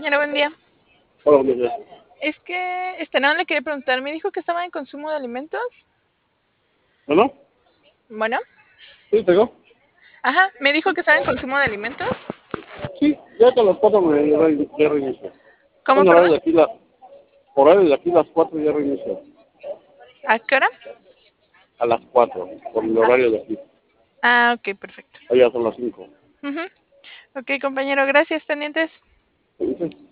compañero, buen día. Hola, buenos días. Es que, no le quería preguntar, me dijo que estaba en consumo de alimentos. ¿Bueno? Bueno, ¿Sí, tengo? ajá, me dijo que estaba en consumo de alimentos. Sí, ya que a las 4 ya reinicio. ¿Cómo, Bueno, perdón? horario de aquí las 4 ya reinicio. ¿A qué hora? A las 4 por el Ah, horario de aquí. ok, perfecto. Allá son las 5. Ujú. Ok, compañero, gracias, pendientes. ¿Sí?